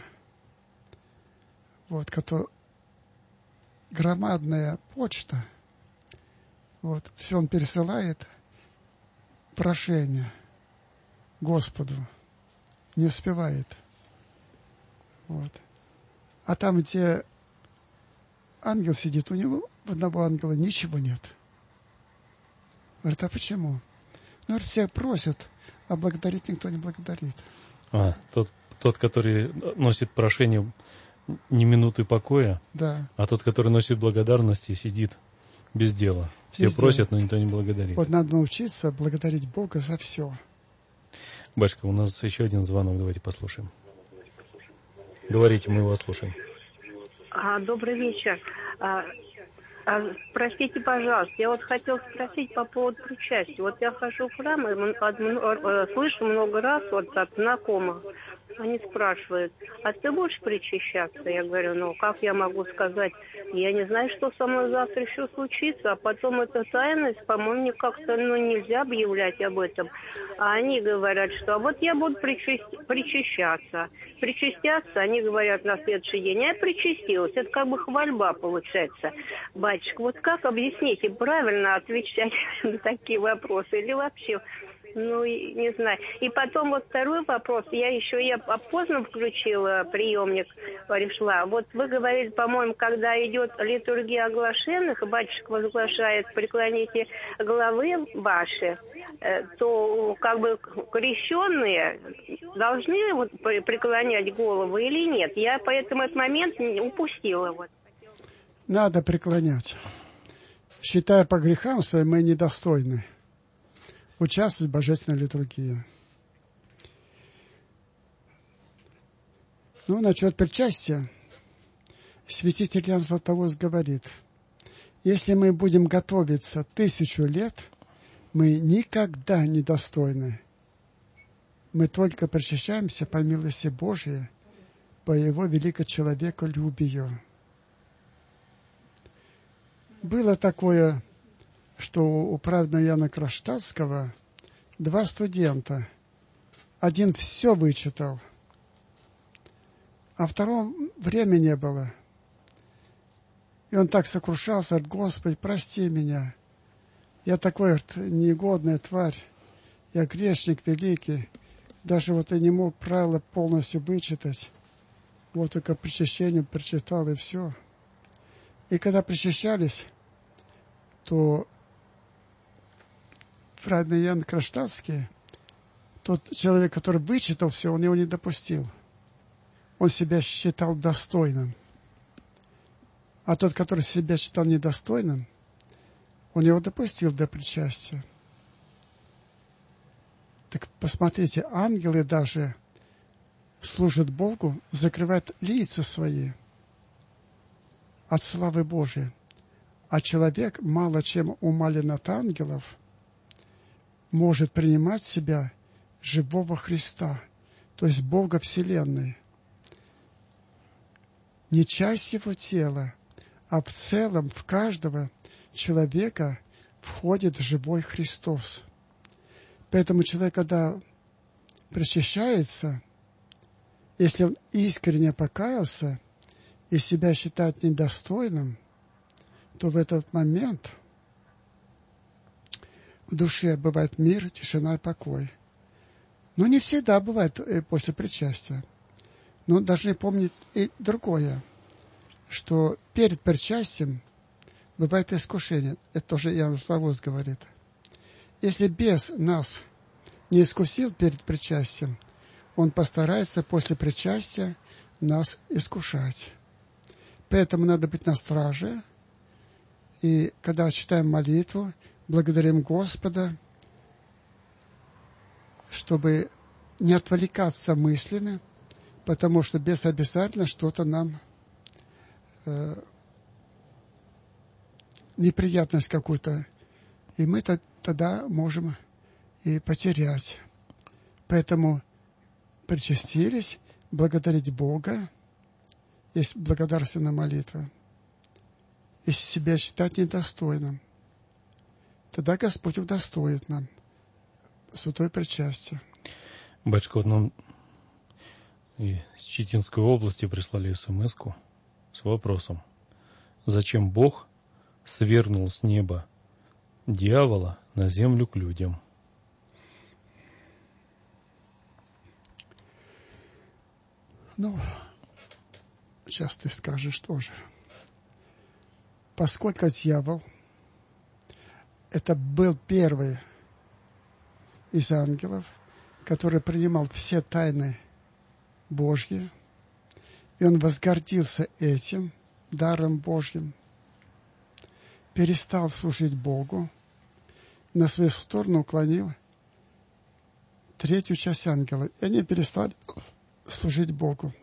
вот, который громадная почта, вот, все он пересылает прошение Господу, не успевает. Вот. А там, где ангел сидит, у него, у одного ангела, ничего нет. Говорит, а почему? Ну, все просят, а благодарить никто не благодарит. А, тот, тот, который носит прошение ни минуты покоя, да. А тот, который носит благодарности, сидит без дела. Все без просят, дела. Но никто не благодарит. Вот надо научиться благодарить Бога за все. Башка, у нас еще один звонок, давайте послушаем. Говорите, мы вас слушаем. А, добрый вечер. А, а, простите, пожалуйста, я вот хотела спросить по поводу причастия. Вот я хожу в храм и от, от, слышу много раз вот от знакомых. Они спрашивают, а ты будешь причащаться? Я говорю, ну как я могу сказать? Я не знаю, что со мной завтра еще случится, а потом эта тайность, по-моему, мне как-то ну, нельзя объявлять об этом. А они говорят, что а вот я буду причасти- причащаться. Причастятся, они говорят на следующий день, я причастилась. Это как бы хвальба получается. Батюшка, вот как объясните, правильно отвечать на такие вопросы или вообще... Ну, не знаю. И потом вот второй вопрос. Я еще, я поздно включила приемник, пришла. Вот вы говорили, по-моему, когда идет литургия оглашенных, батюшка возглашает, преклоните головы ваши, то как бы крещенные должны вот преклонять голову или нет? Я поэтому этот момент упустила. Вот. Надо преклонять. Считая по грехам своим, мы недостойны участвовать в божественной литургии. Ну, насчет причастия, святитель Иоанн Златоуст говорит, если мы будем готовиться тысячу лет, мы никогда не достойны. Мы только причащаемся по милости Божией, по Его великочеловеколюбию. Было такое, что у праведного Иоанна Кронштадтского два студента. Один все вычитал, а второго времени не было. И он так сокрушался, говорит, Господи, прости меня. Я такой вот негодная тварь, я грешник великий. Даже вот я не мог правила полностью вычитать. Вот только причащение прочитал, и все. И когда причащались, то праведный Иоанн Кронштадтский, тот человек, который вычитал все, он его не допустил. Он себя считал достойным. А тот, который себя считал недостойным, он его допустил до причастия. Так посмотрите, ангелы даже служат Богу, закрывают лица свои от славы Божией. А человек, мало чем умален от ангелов, может принимать в себя живого Христа, то есть Бога Вселенной. Не часть Его тела, а в целом в каждого человека входит живой Христос. Поэтому человек, когда причащается, если он искренне покаялся и себя считать недостойным, то в этот момент в душе бывает мир, тишина и покой. Но не всегда бывает после причастия. Но должны помнить и другое, что перед причастием бывает искушение. Это тоже Иоанн Златоуст говорит. Если бес нас не искусил перед причастием, он постарается после причастия нас искушать. Поэтому надо быть на страже. И когда читаем молитву, благодарим Господа, чтобы не отвлекаться мыслями, потому что бес обязательно что-то нам, э, неприятность какую-то, и мы тогда можем и потерять. Поэтому причастились, благодарить Бога, есть благодарственная молитва, и себя считать недостойным. Тогда Господь удостоит нам святое причастие. Батюшка, вот нам из Читинской области прислали смс-ку с вопросом: зачем Бог свергнул с неба дьявола на землю к людям? Ну, сейчас ты скажешь тоже. Поскольку дьявол это был первый из ангелов, который принимал все тайны Божьи, и он возгордился этим даром Божьим, перестал служить Богу, на свою сторону уклонил третью часть ангелов, и они перестали служить Богу.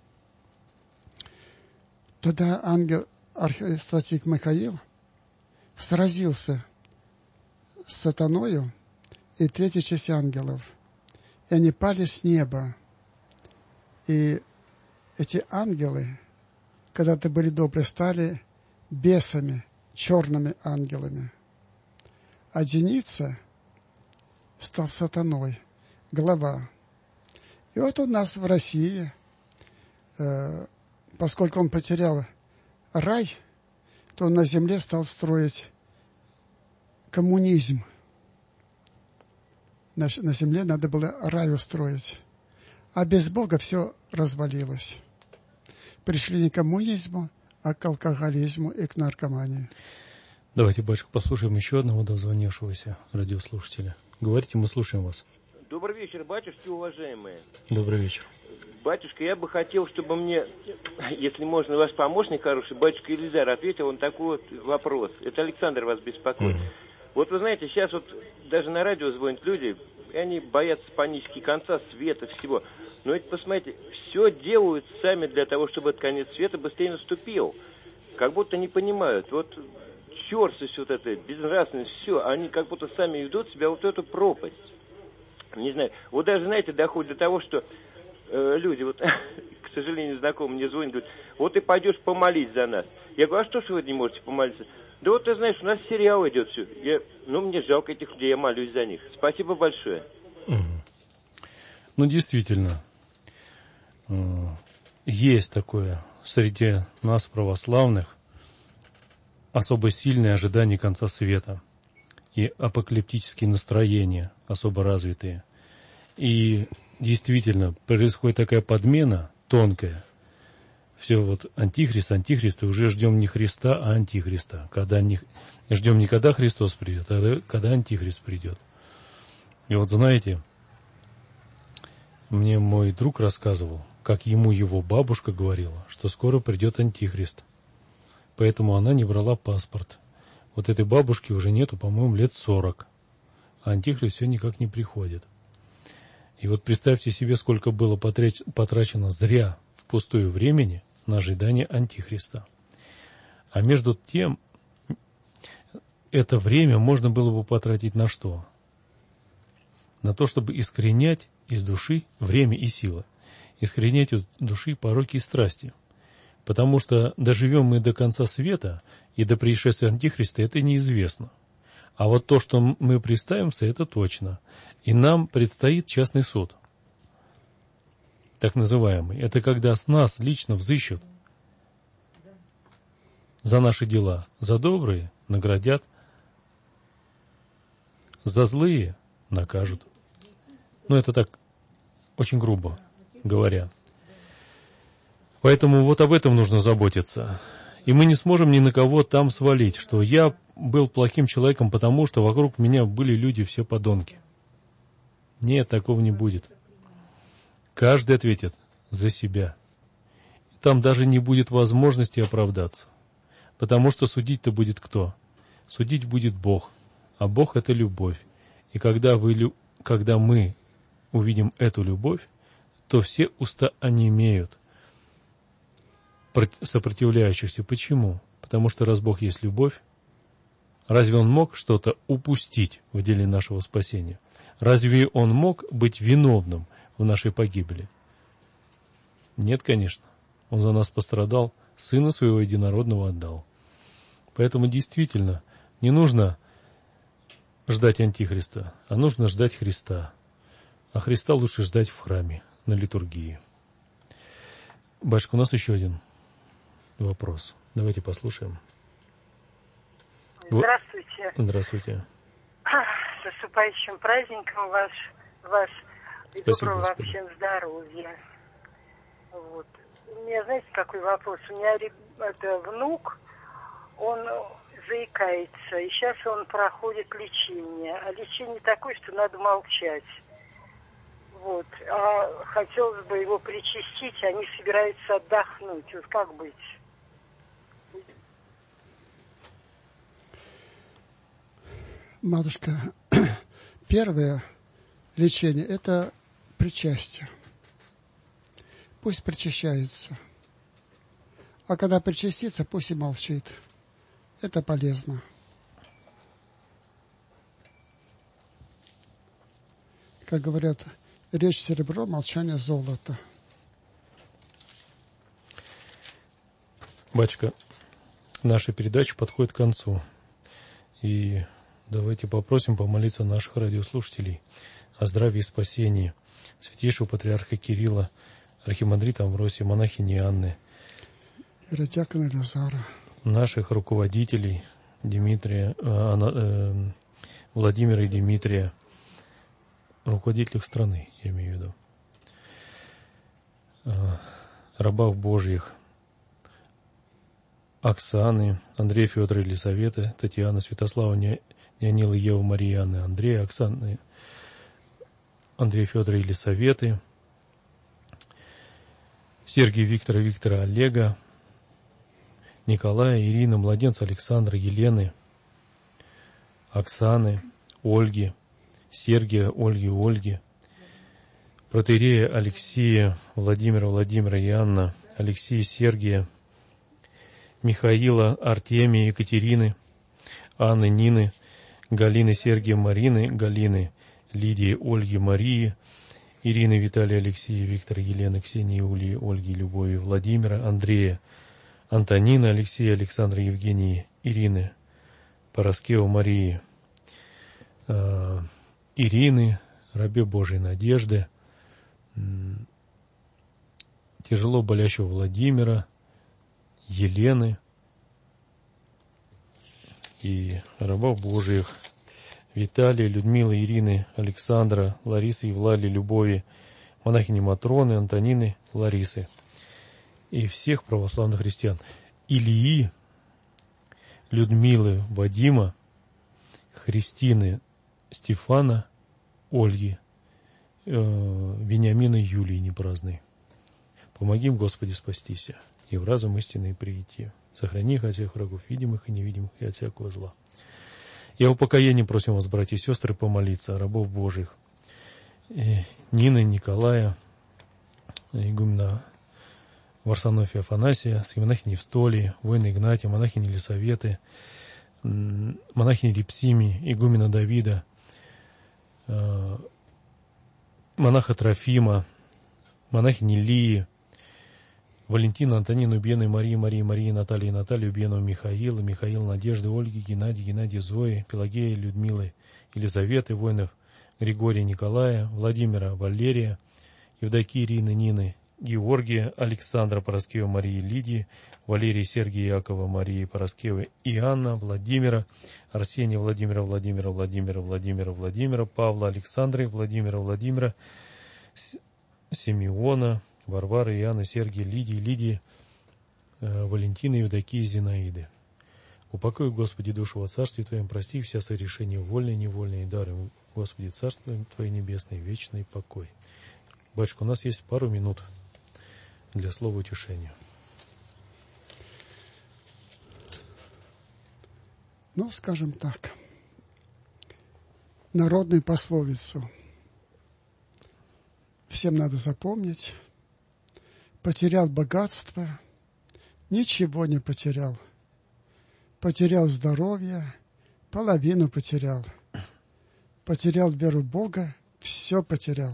Тогда ангел, архистратик Михаил, сразился с сатаною и третьей частью ангелов, и они пали с неба. И эти ангелы, когда-то были добрые, стали бесами, черными ангелами. А Деница стал сатаной, глава. И вот у нас в России, э, поскольку он потерял рай, то он на земле стал строить коммунизм. На, на земле надо было рай устроить. А без Бога все развалилось. Пришли не к коммунизму, а к алкоголизму и к наркомании. Давайте, батюшка, послушаем еще одного дозвонившегося радиослушателя. Говорите, мы слушаем вас. Добрый вечер, батюшки, уважаемые. Добрый вечер. Батюшка, я бы хотел, чтобы мне, если можно, ваш помощник хороший, батюшка Елизар, ответил на такой вот вопрос. Это Александр вас беспокоит. Mm-hmm. Вот вы знаете, сейчас вот даже на радио звонят люди, и они боятся панически конца света, всего. Но ведь, посмотрите, все делают сами для того, чтобы этот конец света быстрее наступил. Как будто не понимают. Вот черствость вот эта, безнравственность, все, они как будто сами ведут себя вот эту пропасть. Не знаю, вот даже, знаете, доходит до того, что э, люди, вот, к сожалению, знакомые мне звонят, говорят, вот ты пойдешь помолись за нас. Я говорю, а что ж вы не можете помолиться? Да вот ты знаешь, у нас сериал идет все. Я, ну, мне жалко этих людей, я молюсь за них. Спасибо большое. Ну, действительно, есть такое среди нас, православных, особо сильное ожидание конца света и апокалиптические настроения особо развитые. И действительно происходит такая подмена тонкая. Все вот антихрист, антихрист, и уже ждем не Христа, а антихриста. Когда не, ждем не когда Христос придет, а когда антихрист придет. И вот знаете, мне мой друг рассказывал, как ему его бабушка говорила, что скоро придет антихрист. Поэтому она не брала паспорт. Вот этой бабушке уже нету, по-моему, лет сорок. А антихрист все никак не приходит. И вот представьте себе, сколько было потрачено зря, впустую времени на ожидание антихриста. А между тем, это время можно было бы потратить на что? На то, чтобы искоренять из души время и сила. Искоренять из души пороки и страсти. Потому что доживем мы до конца света и до пришествия антихриста, это неизвестно. А вот то, что мы приставимся, это точно. И нам предстоит частный суд. Так называемый. Это когда с нас лично взыщут за наши дела. За добрые наградят, за злые накажут. Ну, это так, очень грубо говоря. Поэтому вот об этом нужно заботиться. И мы не сможем ни на кого там свалить, что я был плохим человеком, потому что вокруг меня были люди все подонки. Нет, такого не будет. Каждый ответит за себя. Там даже не будет возможности оправдаться. Потому что судить-то будет кто? Судить будет Бог. А Бог — это любовь. И когда, вы, когда мы увидим эту любовь, то все уста онемеют, сопротивляющихся. Почему? Потому что раз Бог есть любовь, разве Он мог что-то упустить в деле нашего спасения? Разве Он мог быть виновным в нашей погибели? Нет, конечно. Он за нас пострадал, Сына Своего Единородного отдал. Поэтому действительно не нужно ждать Антихриста, а нужно ждать Христа. А Христа лучше ждать в храме, на литургии. Батюшка, у нас еще один вопрос. Давайте послушаем. Здравствуйте. Здравствуйте. С наступающим праздником вас, вас и доброго вам всем здоровья. Вот. У меня, знаете, какой вопрос? У меня это, внук, он заикается, и сейчас он проходит лечение. А лечение такое, что надо молчать. Вот. А хотелось бы его причастить, они собираются отдохнуть. Вот как быть? Матушка, первое лечение – это причастие. Пусть причащается. А когда причастится, пусть и молчит. Это полезно. Как говорят, речь серебро, молчание золото. Батюшка, наша передача подходит к концу. И давайте попросим помолиться наших радиослушателей о здравии и спасении святейшего патриарха Кирилла, архимандрита Амвросия, монахини Анны, иеродиакона Лазара, наших руководителей Дмитрия, э, э, Владимира и Дмитрия, руководителей страны, я имею в виду, э, рабов Божьих, Оксаны, Андрея, Федора, Елисаветы, Татьяны, Святослава, Нянилы, Евы, Марии, Анны, Андрея, Оксаны, Андрея, Федора, Елисаветы, Сергия, Виктора, Виктора, Олега, Николая, Ирины, младенца Александра, Елены, Оксаны, Ольги, Сергия, Ольги, Ольги, протоиерея Алексея, Владимира, Владимира и Анна, Алексея, Сергия, Михаила, Артемия, Екатерины, Анны, Нины, Галины, Сергия, Марины, Галины, Лидии, Ольги, Марии, Ирины, Виталия, Алексея, Виктора, Елены, Ксении, Юлии, Ольги, Любови, Владимира, Андрея, Антонина, Алексея, Александра, Евгении, Ирины, Пороскева, Марии, э, Ирины, рабе Божией Надежды, э, тяжело болящего Владимира, Елены и рабов Божиих Виталия, Людмилы, Ирины, Александра, Ларисы, Евлалии, Любови, монахини Матроны, Антонины, Ларисы и всех православных христиан. Ильи, Людмилы, Вадима, Христины, Стефана, Ольги, э, Вениамина, Юлии непраздной. Помоги им, Господи, спастися и в разум истинный прийти. Сохрани их от всех врагов, видимых и невидимых, и от всякого зла. И о упокоении просим вас, братья и сестры, помолиться, рабов Божьих. Нины, Николая, игумена Варсонофия, Афанасия, монахини Евстолии, воина Игнатия, монахини Елисаветы, монахини Липсимии, игумена Давида, монаха Трофима, монахини Лии, Валентина, Антонину, Бены, Марии, Марии, Марии, Натальи, Наталью, Бену, Михаила, Михаил, Надежды, Ольги, Геннадий, Геннадий, Зои, Пелагея, Людмилы, Елизаветы, воинов Григория, Николая, Владимира, Валерия, Евдокии, Ирины, Нины, Георгия, Александра, Пороскева, Марии, Лидии, Валерии, Сергия, Якова, Марии, Пороскевы, Иоанна, Владимира, Арсения, Владимира, Владимира, Владимира, Владимира, Владимира, Павла, Александры, Владимира, Владимира, Симеона, Варвары, Иоанна, Сергия, Лидии, Лидии, Валентины, Евдокии, Зинаиды. Упокой, Господи, душу во Царстве Твоем, прости все согрешения вольные и невольные, дары, Господи, Царство Твое Небесное, вечный покой. Батюшка, у нас есть пару минут для слова утешения. Ну, скажем так, народную пословицу всем надо запомнить. Потерял богатство, ничего не потерял. Потерял здоровье, половину потерял. Потерял веру в Бога, все потерял.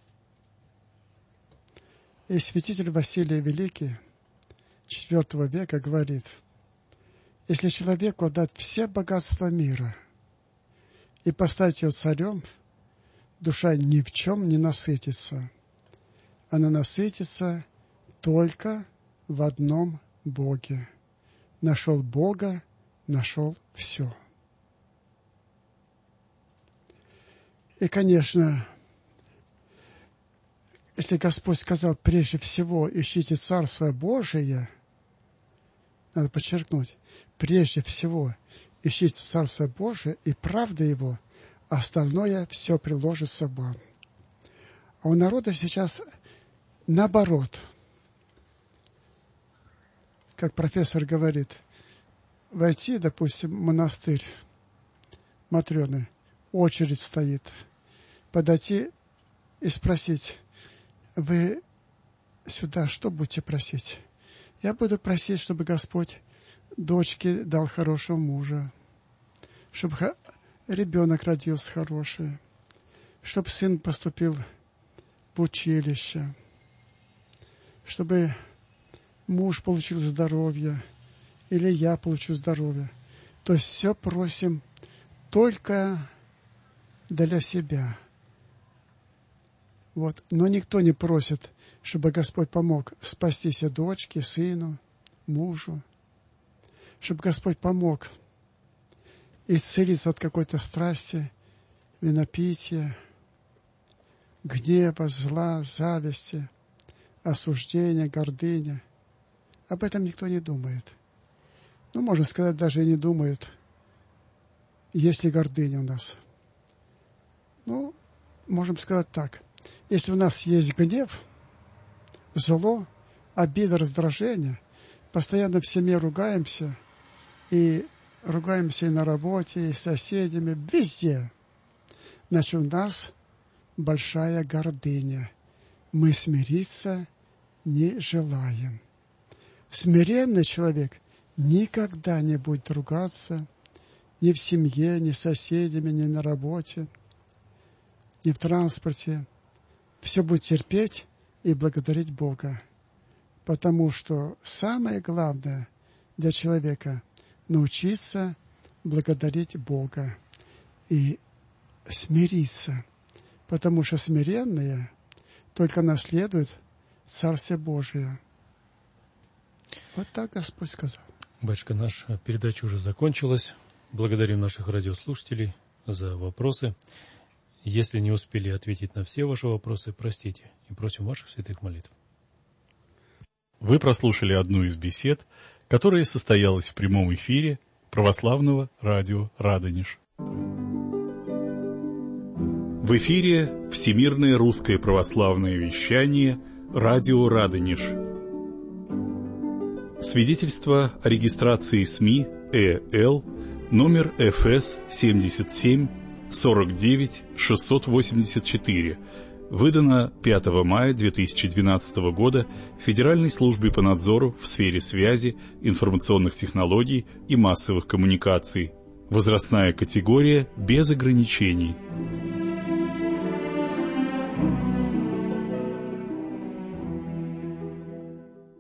И святитель Василий Великий четвёртого века говорит: если человеку отдать все богатства мира и поставить его царем, душа ни в чем не насытится. Она насытится только в одном Боге. Нашел Бога, нашел все. И, конечно, если Господь сказал, прежде всего ищите Царство Божие, надо подчеркнуть, прежде всего ищите Царство Божие и правда Его, остальное все приложится вам. А у народа сейчас наоборот. Как профессор говорит, войти, допустим, в монастырь Матрёны, очередь стоит, подойти и спросить: вы сюда что будете просить? Я буду просить, чтобы Господь дочке дал хорошего мужа, чтобы ребенок родился хороший, чтобы сын поступил в училище, чтобы муж получил здоровье, или я получу здоровье. То есть все просим только для себя. Вот. Но никто не просит, чтобы Господь помог спастись дочке, сыну, мужу. Чтобы Господь помог исцелиться от какой-то страсти, винопития, гнева, зла, зависти, осуждения, гордыни. Об этом никто не думает. Ну, можно сказать, даже и не думают, есть ли гордыня у нас. Ну, можем сказать так. Если у нас есть гнев, зло, обида, раздражение, постоянно в семье ругаемся, и ругаемся и на работе, и с соседями, везде, значит, у нас большая гордыня. Мы смириться не желаем. Смиренный человек никогда не будет ругаться ни в семье, ни с соседями, ни на работе, ни в транспорте. Все будет терпеть и благодарить Бога. Потому что самое главное для человека – научиться благодарить Бога и смириться. Потому что смиренные только наследуют Царствие Божие. Вот так Господь сказал. Батюшка, наша передача уже закончилась. Благодарим наших радиослушателей за вопросы. Если не успели ответить на все ваши вопросы, простите и просим ваших святых молитв. Вы прослушали одну из бесед, которая состоялась в прямом эфире православного радио «Радонеж». В эфире Всемирное русское православное вещание «Радио Радонеж». Свидетельство о регистрации СМИ ЭЛ номер эф эс семьдесят семь сорок девять шестьсот восемьдесят четыре, выдано пятого мая две тысячи двенадцатого года Федеральной службе по надзору в сфере связи, информационных технологий и массовых коммуникаций. Возрастная категория без ограничений.